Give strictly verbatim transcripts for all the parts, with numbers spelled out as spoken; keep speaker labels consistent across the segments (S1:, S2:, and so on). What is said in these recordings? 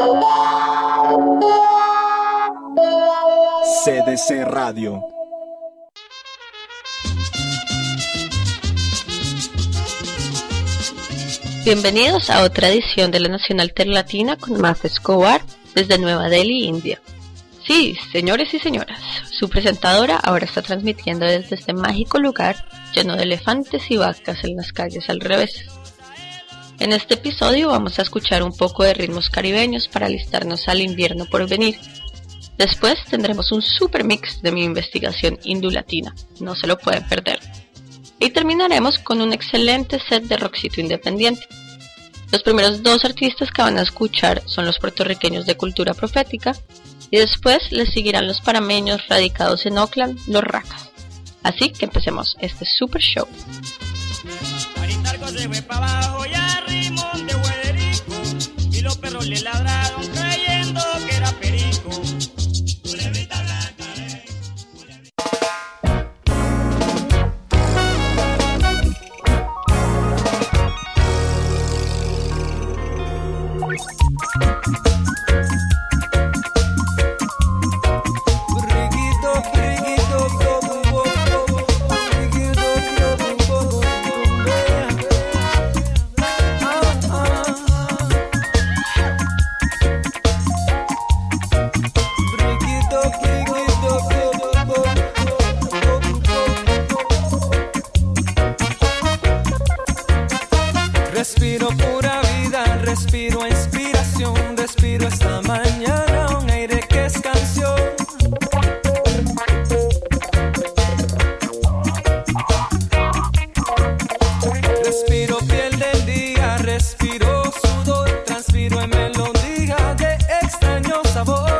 S1: C D C Radio.
S2: Bienvenidos a otra edición de la Nacional Latina con Maf Escobar desde Nueva Delhi, India. Sí, señores y señoras, su presentadora ahora está transmitiendo desde este mágico lugar lleno de elefantes y vacas en las calles al revés. En este episodio vamos a escuchar un poco de ritmos caribeños para alistarnos al invierno por venir. Después tendremos un super mix de mi investigación indulatina, no se lo pueden perder. Y terminaremos con un excelente set de rockcito independiente. Los primeros dos artistas que van a escuchar son los puertorriqueños de Cultura Profética y después les seguirán los parameños radicados en Oakland, los Racas. Así que empecemos este super show.
S3: Aristarco se fue para abajo y a Rimón de Huederico y los perros le ladraron creyendo que era perico. Culebrita blanca, eh.
S4: Respiro pura vida, respiro inspiración, respiro esta mañana un aire que es canción. Respiro piel del día, respiro sudor, transpiro en melodía de extraño sabor.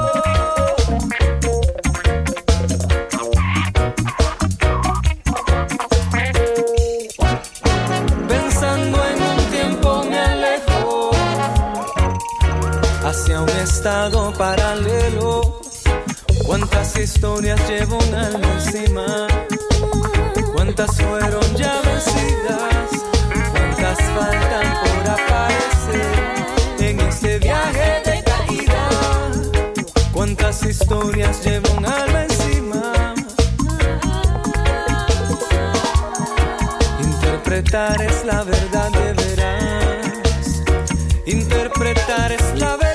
S4: Hacia un estado paralelo, cuántas historias llevo un alma encima, cuántas fueron ya vencidas, cuántas faltan por aparecer en este viaje de caída, cuántas historias llevo un alma encima. Interpretar es la verdad de veras, interpretar es la verdad.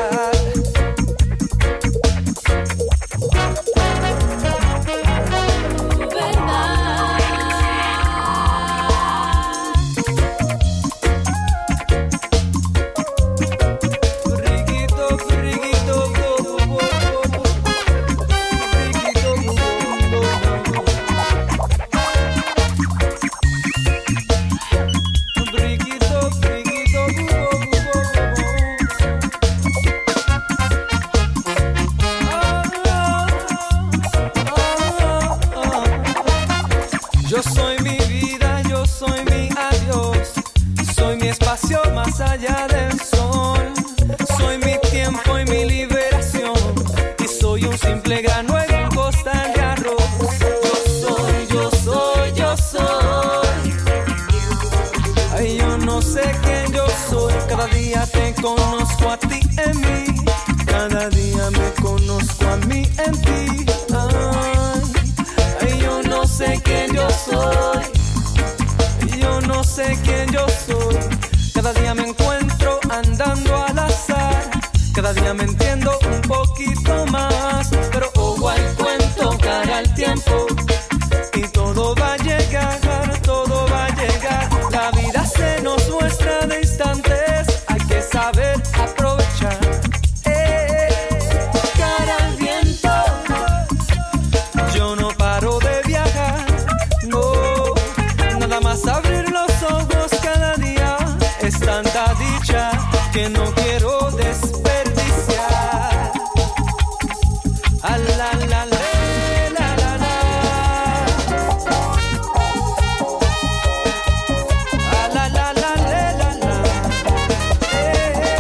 S4: Yo soy mi vida, yo soy mi adiós, soy mi espacio más allá del sol, soy mi tiempo y mi liberación, y soy un simple grano en un costal de arroz. Yo soy, yo soy, yo soy. Ay, yo no sé quién yo soy, cada día te conozco a ti en mí, cada día me conozco a mí en ti. Ay, yo no sé quién yo soy, yo no sé quién yo soy, cada día me encuentro andando al azar, cada día me entiendo un poquito más, pero ojo al cuento, cara al tiempo, y todo va a llegar, todo va a llegar, la vida se nos muestra de instantes, hay que saber aprovechar. Abrir los ojos cada día es tanta dicha que no quiero desperdiciar. A la la la la la la. A la la la la la la. Eh, eh.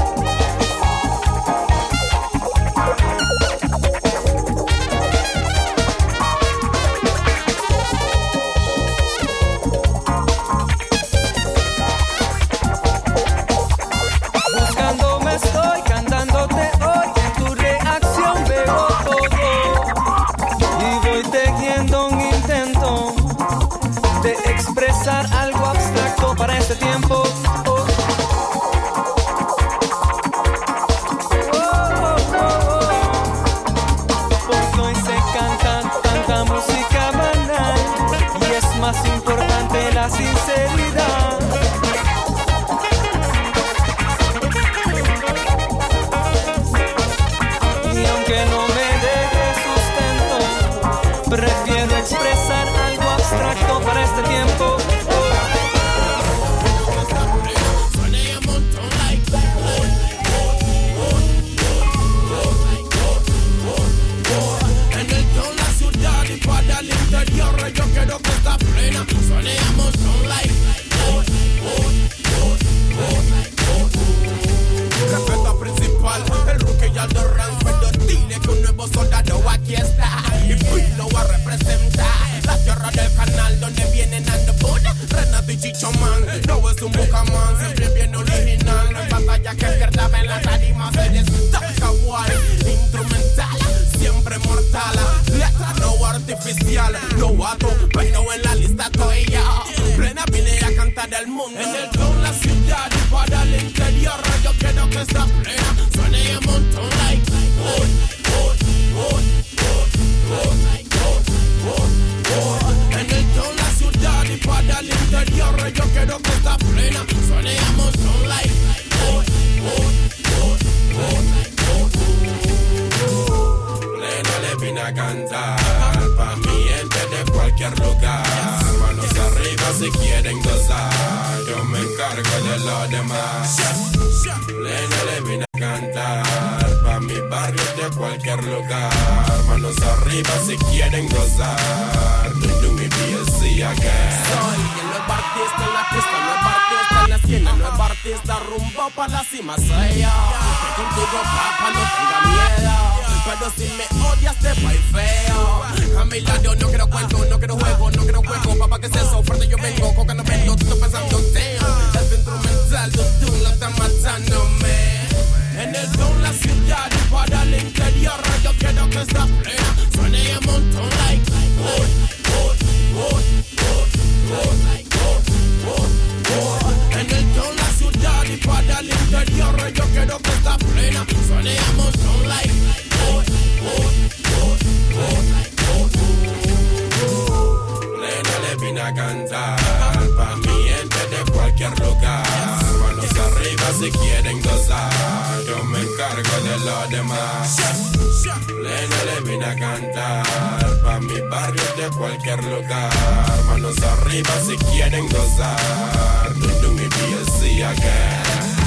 S4: Buscando expresar algo abstracto para este tiempo.
S5: Para el interior yo quiero que esta plena suene a montón like God, God, God, God, God. Respeto principal, el rookie y Aldo Ranz, pero dile que un nuevo soldado aquí está y Phil lo va a representar. La tierra del canal donde vienen Ando Buda, Renato y Chicho Man. No es un bucaman, siempre bien original. No hay batalla que pierda en la tarima, se destaca guay. Instrumental, siempre mortal. Letra no artificial, novato, pero en la lista estoy yo. Plena vine a cantar el mundo. En el town, la ciudad y para el interior. Yo quiero que esta plena suene a montón like God, God, God, God, God, God, God, God. En el town, la ciudad y para el interior. Yo quiero que esta plena suene a montón like God, God, God, God, God, God. Plena le vine a cantar pa' mi gente de cualquier lugar. Manos arriba si quieren gozar, yo me encargo de lo demás. Plena le vine a cantar pa' mi barrio de cualquier lugar. Manos arriba si quieren gozar, do mi B L C again. Soy el nuevo artista en la pista, nuevo artista en la esquina, nuevo artista rumbo pa' la cima. Soy yo, que contigo papá no tenga miedo. Pero si me odias te va feo. A mi lado no quiero cuento, no quiero juego, no quiero juego. Papá que es eso, fuerte yo vengo, coca no vengo. Tú estás pensando damn, el instrumental tú tú lo estás matándome. En el town, la ciudad y para el interior. Yo quiero que esta plena suene a montón like God, God, God, God, God, God, God, God. En el town, la ciudad y para el interior. Yo quiero que esta plena suene a montón like God, God, God, God, God. Plena le vine a cantar pa' mi gente de cualquier lugar. Manos arriba si quieren gozar, yo me encargo de lo demás. Plena le vine a cantar pa' mi barrio de cualquier lugar. Manos arriba si quieren gozar, do mi B L C again.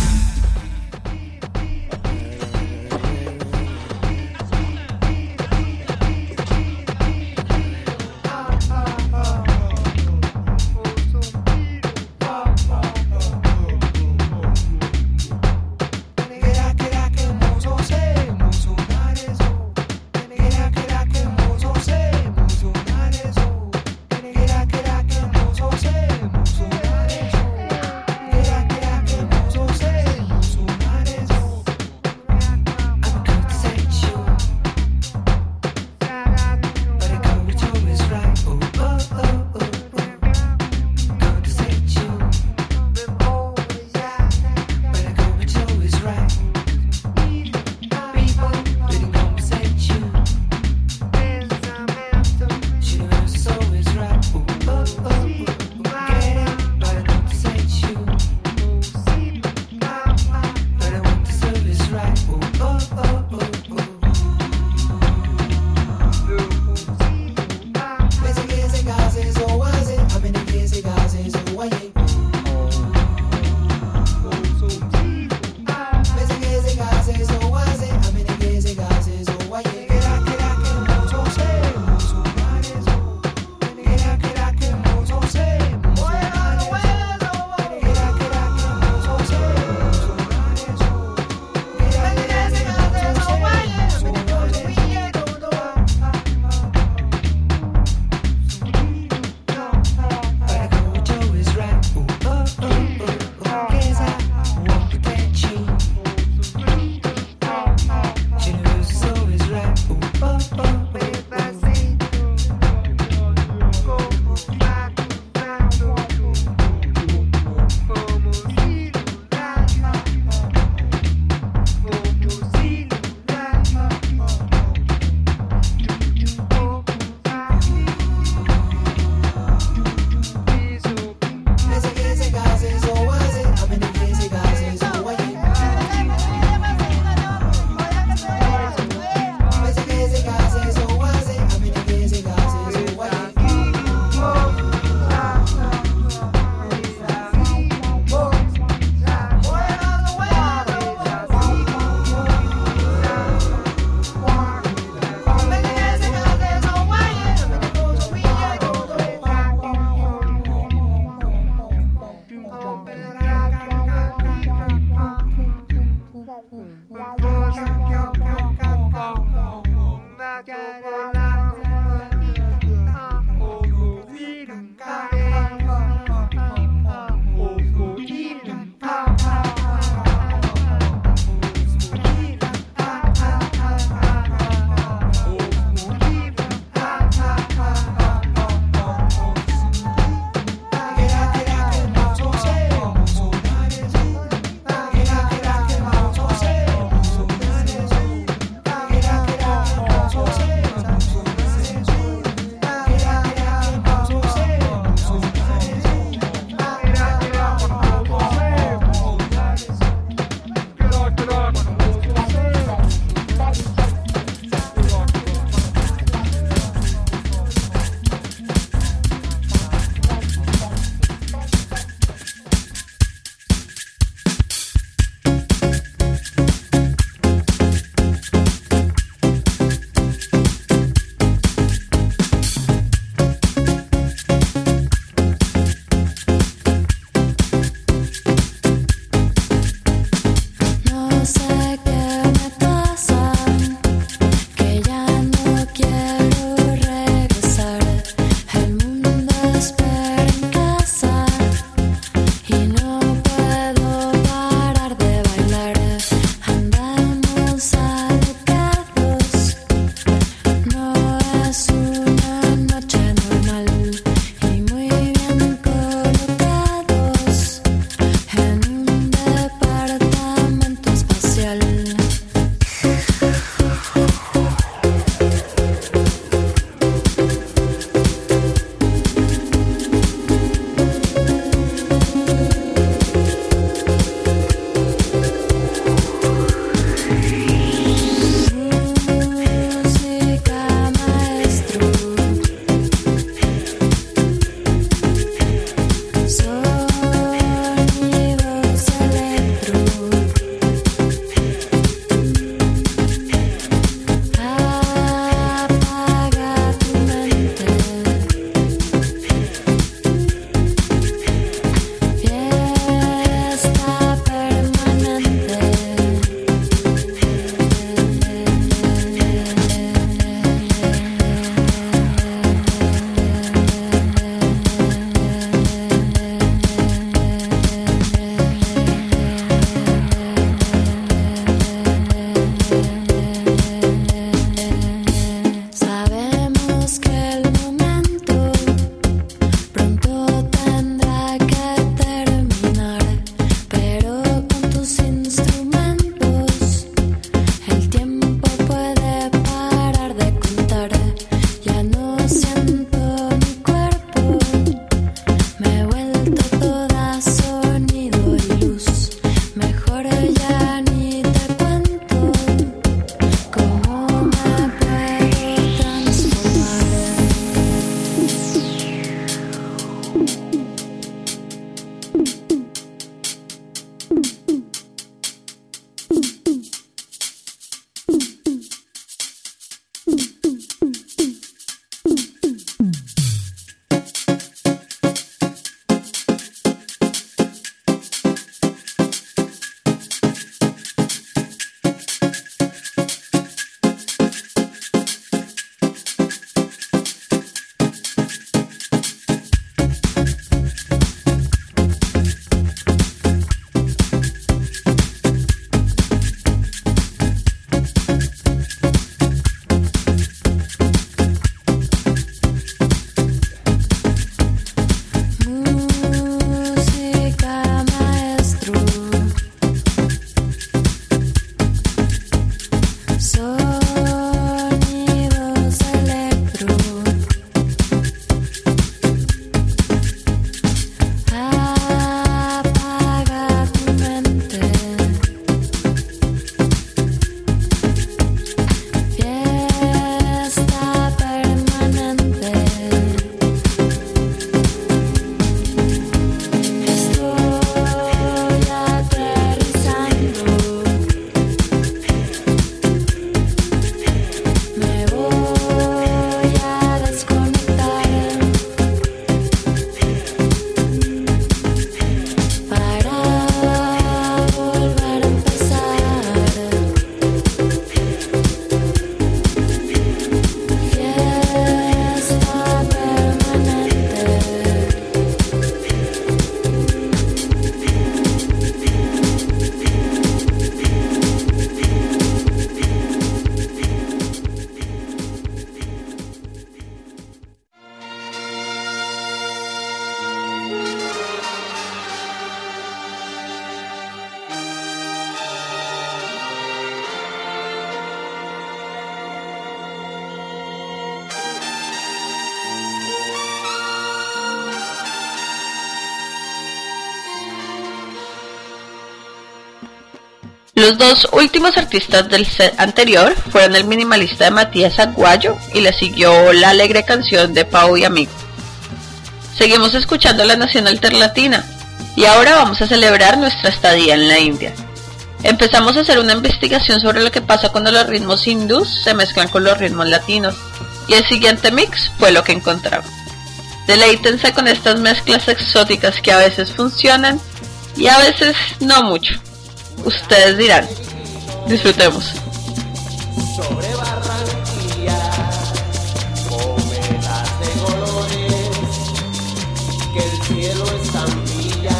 S2: Los dos últimos artistas del set anterior fueron el minimalista de Matías Aguayo y le siguió la alegre canción de Pau y Amigo. Seguimos escuchando la Nacional Terlatina y ahora vamos a celebrar nuestra estadía en la India. Empezamos a hacer una investigación sobre lo que pasa cuando los ritmos hindús se mezclan con los ritmos latinos y el siguiente mix fue lo que encontramos. Deleítense con estas mezclas exóticas que a veces funcionan y a veces no mucho. Ustedes dirán. Disfrutemos.
S6: Sobre Barranquilla, cometas de colores, que el cielo estampilla,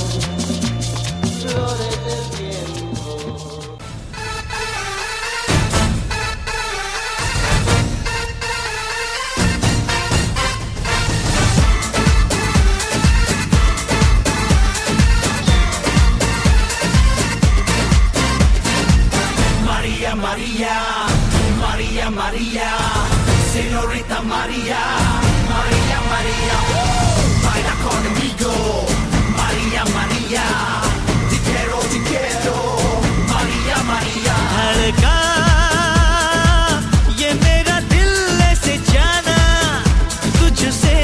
S6: flores del viento.
S5: María, María, María, señorita María, María, María, baila conmigo, María, María, te quiero, te quiero, María, María.
S7: धड़का ये मेरा दिल ऐसे जाना तुझसे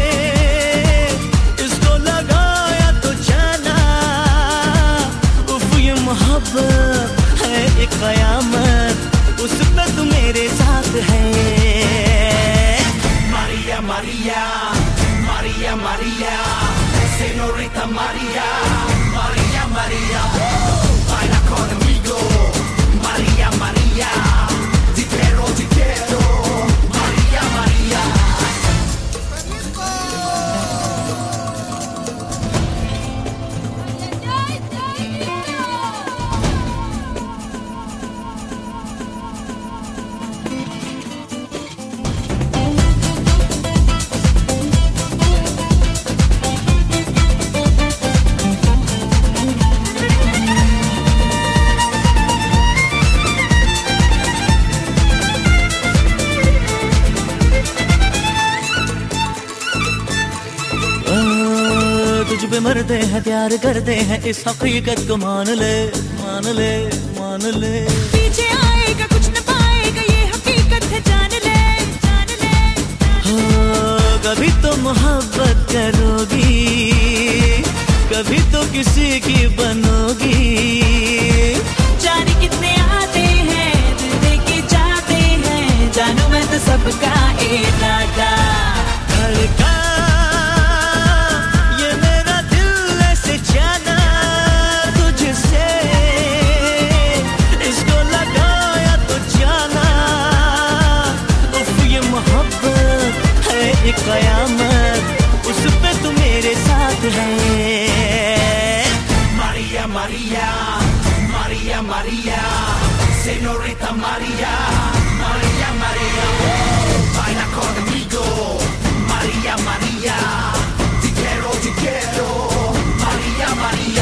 S7: इसको लगाया तो जाना उफ ये मोहब्बत है एक कयामत उसमें तू मेरे साथ है
S5: María, María, María, María, señorita María, María, María, baila conmigo, María, María, te quiero, te quiero, María, María.
S7: तुझ पे मरते हैं प्यार करते हैं इस हकीकत को मान ले मान ले मान ले
S8: पीछे आएगा कुछ न पाएगा ये हकीकत है जान ले जान ले
S7: हाँ, कभी तो मोहब्बत करोगी कभी तो किसी की बनोगी
S8: जाने कितने आते हैं दिल दे के जाते हैं जानू मैं तो सबका इरादा
S7: धड़का ये मेरा दिल ऐसे जाना तुझसे इसको लगाया तो जाना उफ ये मोहब्बत है एक कयामत उस पे तू मेरे साथ है
S5: María, María, María, María, señorita María, María, María, baila conmigo, María, María, te quiero, te quiero, María, María.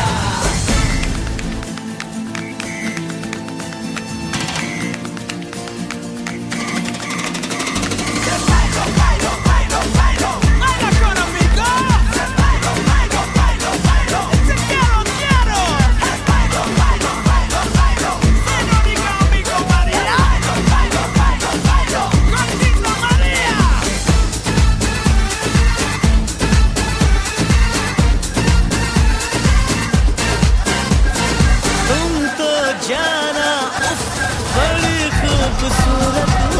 S7: तुम तो जाना उफ बड़ी खूबसूरत हो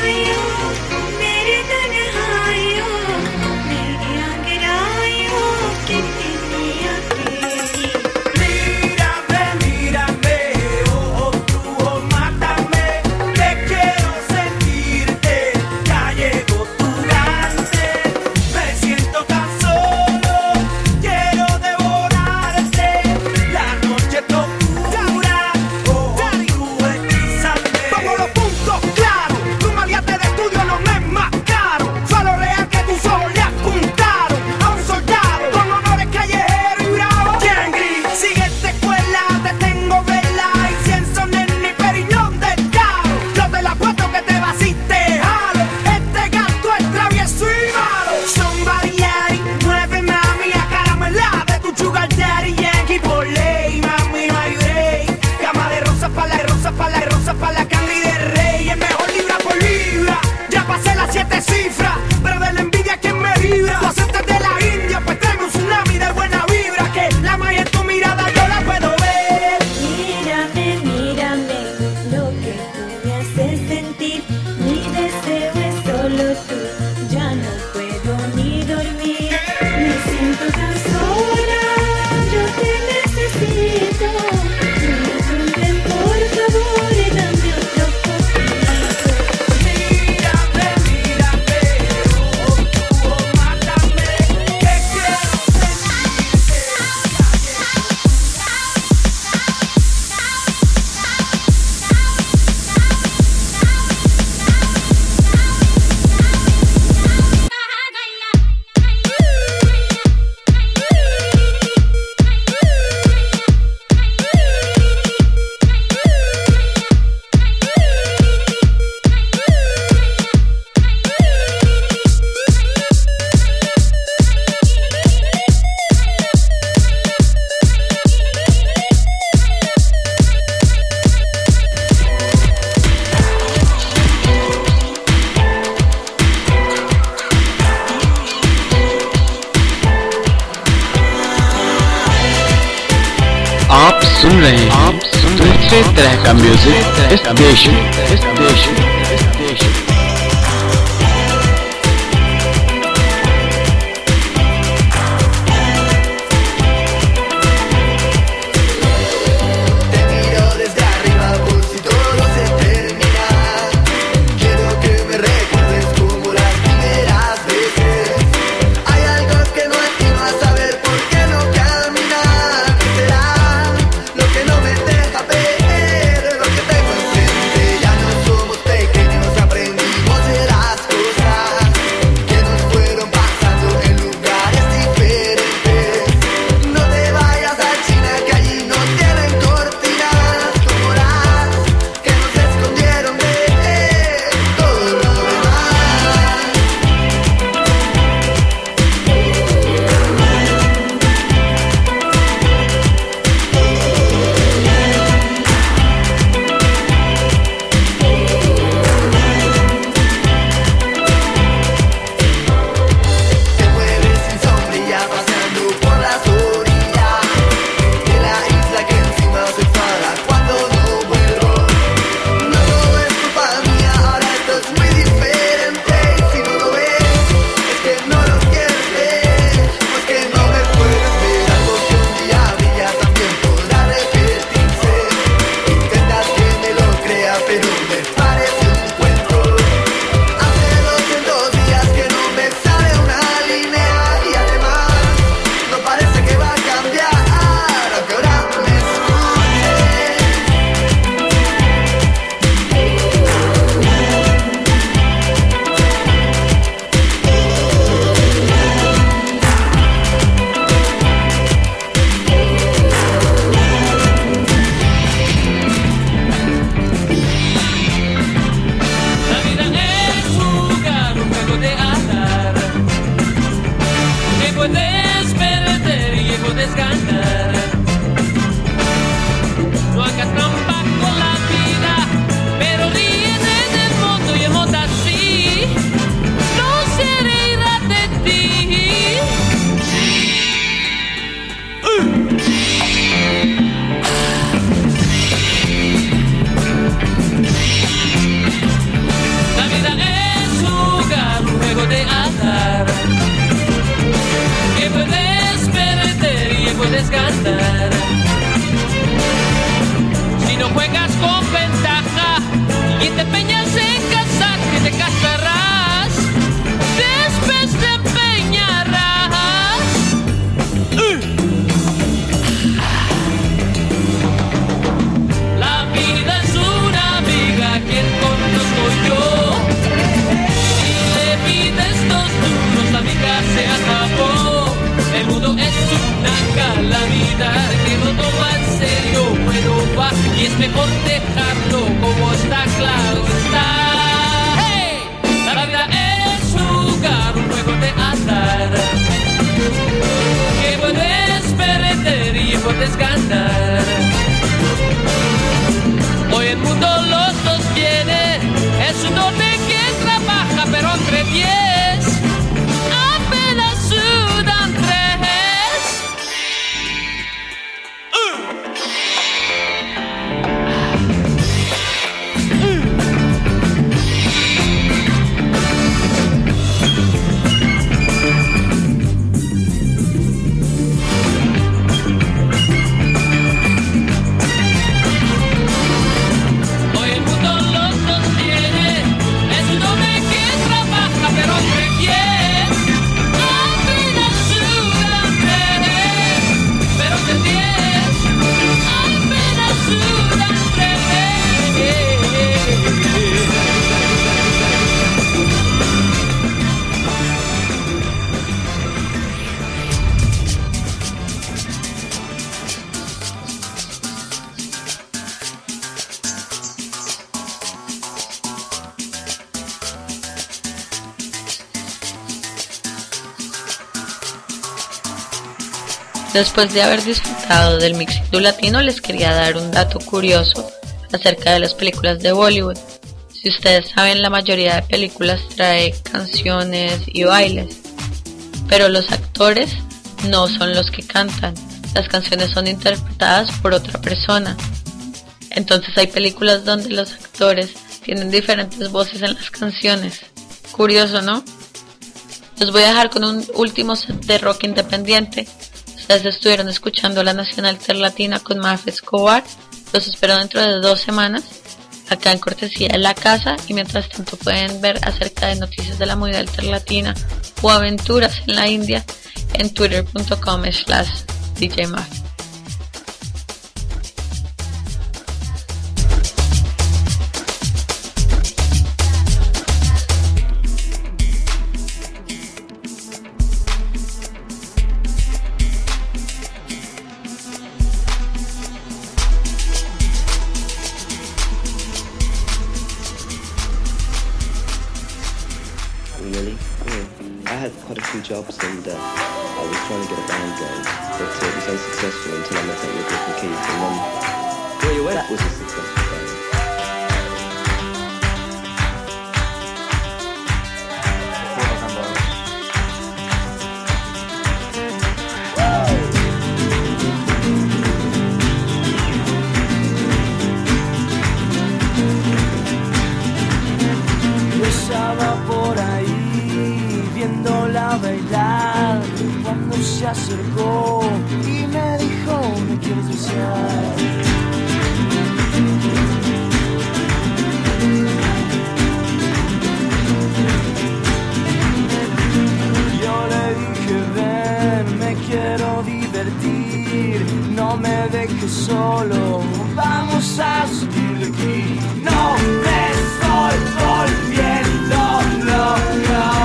S9: आप सुन रहे हैं आप सुन दूसरे तरह का म्यूजिक इस देश इस देश इस देश
S5: Aprendí
S10: puedes ganar. Si no juegas con ventaja y te empeñas en casarte, te casarás, después te empeñarás. Uh. La vida es una amiga, quien conozco yo. Si le pides dos duros, la amiga se acabó. El mundo es una calamidad que no toma en serio, bueno va, y es mejor dejarlo como está, claro está. ¡Hey! La vida es jugar un juego de azar, que puedes perder y puedes ganar. Hoy el mundo los dos tiene, es un orden que trabaja, pero entre diez apenas sudan tres.
S2: Después de haber disfrutado del mixito latino, les quería dar un dato curioso acerca de las películas de Bollywood. Si ustedes saben, la mayoría de películas trae canciones y bailes, pero los actores no son los que cantan. Las canciones son interpretadas por otra persona. Entonces hay películas donde los actores tienen diferentes voces en las canciones. Curioso, ¿no? Los voy a dejar con un último set de rock independiente. Ustedes estuvieron escuchando la Nacional Terlatina con Mafe Escobar. Los espero dentro de dos semanas acá en Cortesía de la Casa, y mientras tanto pueden ver acerca de noticias de la movida alterlatina o aventuras en la India en twitter punto com slash D J Mafe.
S11: Quite a few jobs, and uh, I was trying to get a band going, but uh, it was unsuccessful until I met up with Rick McKeith, and then where you went? That was a successful band.
S4: Yo estaba por ahí viéndola bailar cuando se acercó y me dijo, ¿me quieres besar? Yo le dije, ven, me quiero divertir, no me dejes solo, vamos a salir de aquí. No me estoy volviendo loco.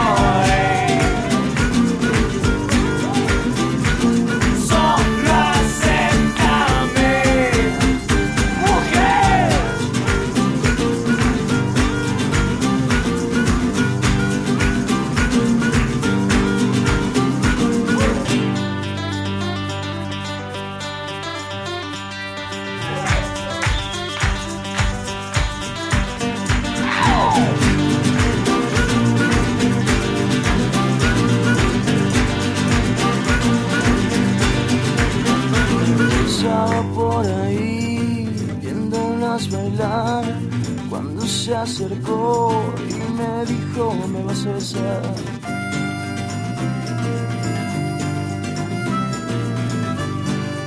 S4: Por ahí viéndolas bailar cuando se acercó y me dijo, me vas a besar.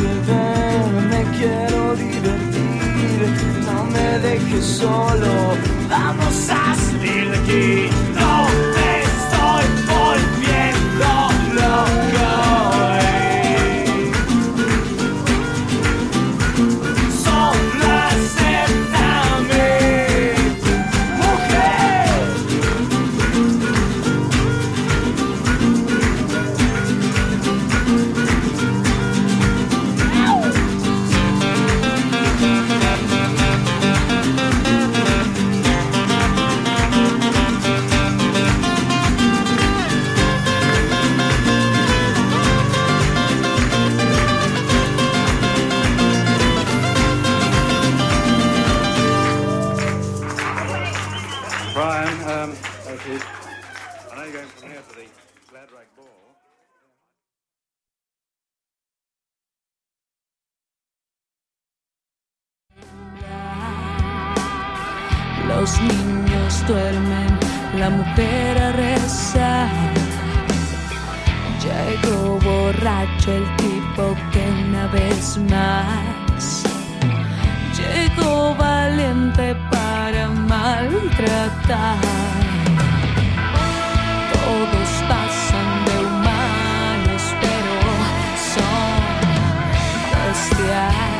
S4: que ven, me quiero divertir, no me dejes solo, vamos a salir de aquí. No me estoy volviendo loco. Solo acéptame, mujer.
S12: Brian, um, okay. I know you're going from here for the Glad Rag Ball.
S8: Los niños duermen, la mujer a rezar. Llegó borracho el tipo que una vez más llegó valiente para maltratar. Todos pasan de humanos, pero son bestias.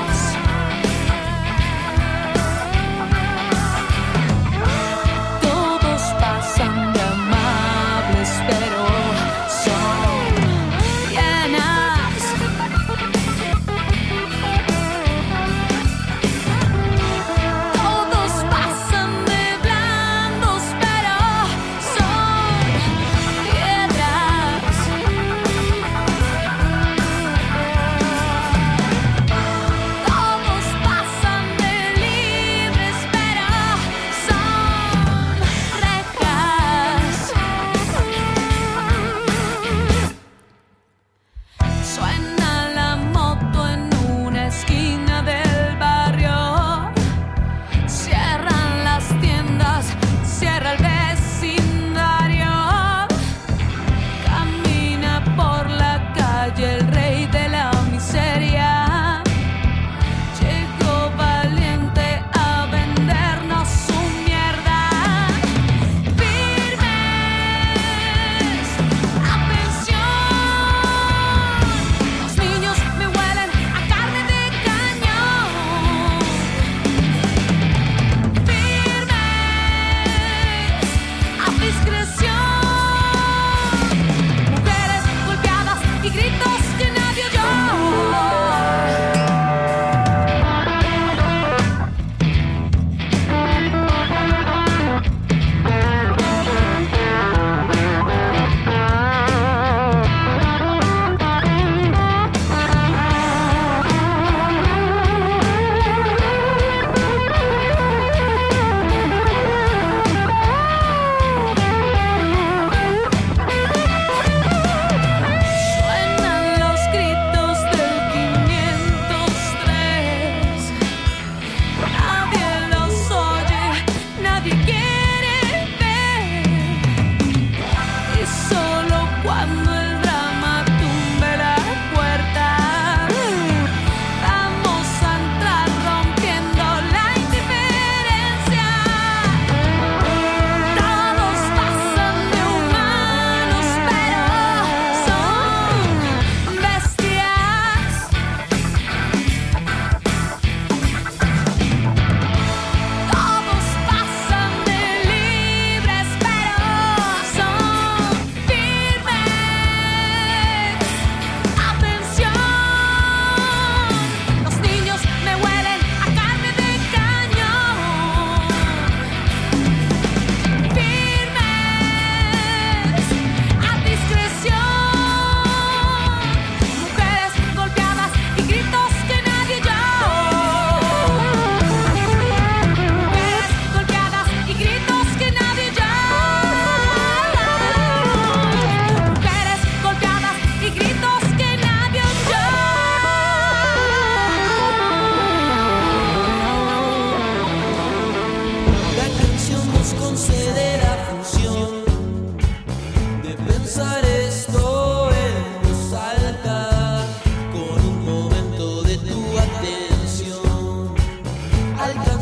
S8: Todos pasan de amables, pero son hienas. Todos pasan de blandos, pero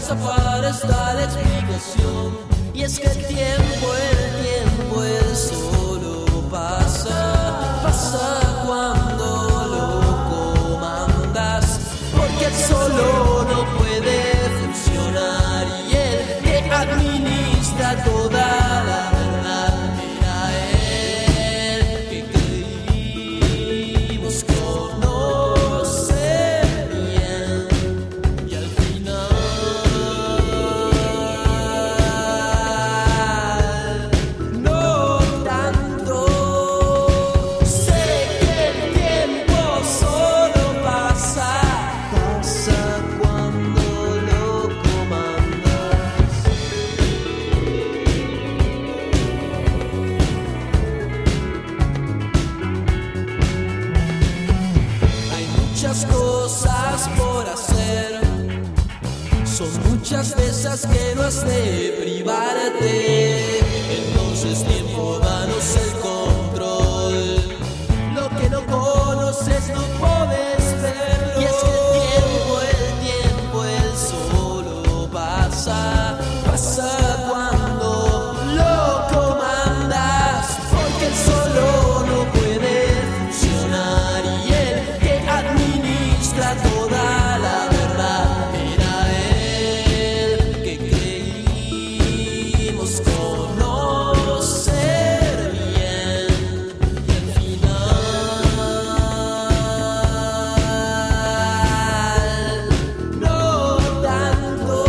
S13: esa para está la explicación. Y es que el tiempo, el tiempo, el solo pasa, pasa cuando lo comandas, porque el solo no puede funcionar y el que administra toda la verdad era él que creímos conocer bien y al final no tanto. Sé que el tiempo solo pasa, pasa cuando lo comandas. Hay muchas cosas por hacer, son muchas de esas que no has de privarte. Entonces tiempo, danos el control. Lo que no conoces no puedes verlo. Y es que el tiempo, el tiempo, el solo pasa, pasa cuando lo comandas, porque el solo no puede funcionar y el que administra toda la verdad era él que creímos conocer bien y al final no tanto.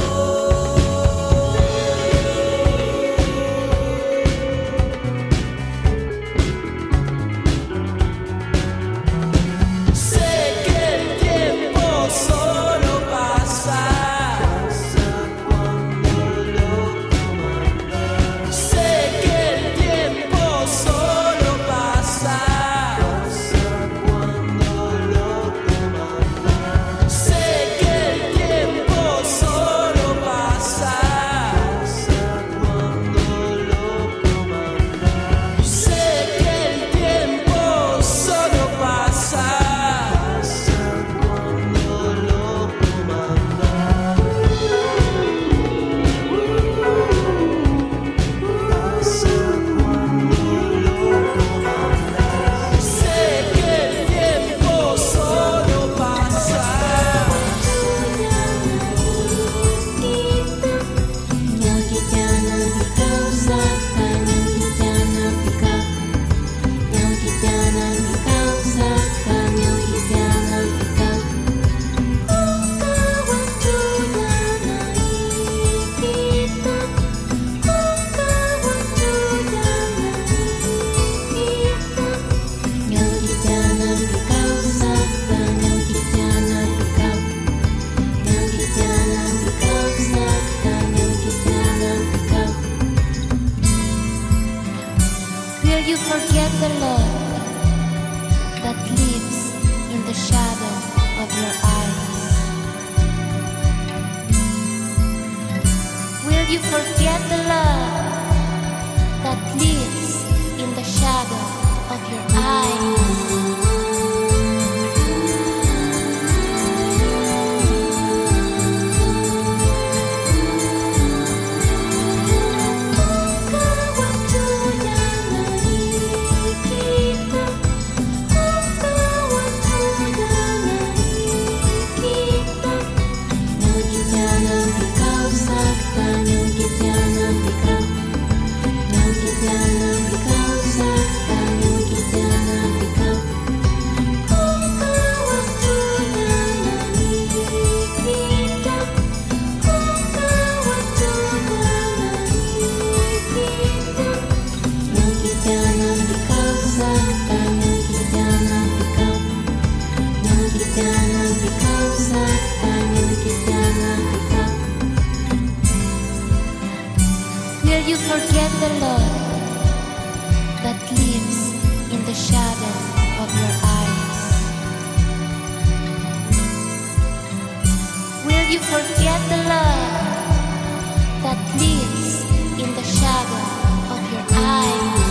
S13: Sé que el tiempo solo pasa, pasa cuando lo comandas. Sé que el tiempo solo pasa, pasa cuando lo comandas. Sé que el tiempo solo pasa, pasa cuando lo comandas. Sé que el tiempo solo pasa, pasa cuando lo comandas. Pasa cuando lo comandas. Sé que el tiempo solo pasa.
S14: Will you forget the love that lives in the shadow of your eyes? Will you forget the love that lives in the shadow of your eyes? Will you forget the love that lives in the shadow of your eyes? Will you forget the love that lives in the shadow of your eyes?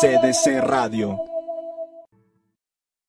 S1: C D C Radio.